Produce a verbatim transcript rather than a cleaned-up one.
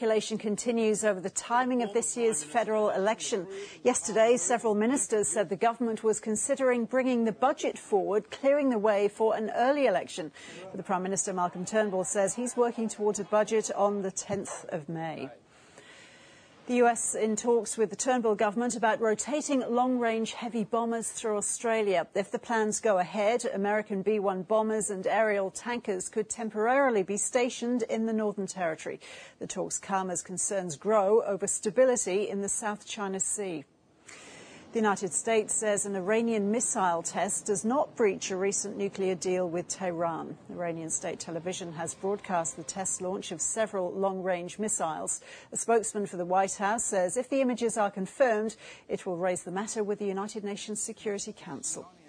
Speculation continues over the timing of this year's federal election. Yesterday, several ministers said the government was considering bringing the budget forward, clearing the way for an early election. But the Prime Minister, Malcolm Turnbull, says he's working towards a budget on the tenth of May. The U S in talks with the Turnbull government about rotating long-range heavy bombers through Australia. If the plans go ahead, American B one bombers and aerial tankers could temporarily be stationed in the Northern Territory. The talks come as concerns grow over stability in the South China Sea. The United States says an Iranian missile test does not breach a recent nuclear deal with Tehran. Iranian state television has broadcast the test launch of several long-range missiles. A spokesman for the White House says if the images are confirmed, it will raise the matter with the United Nations Security Council.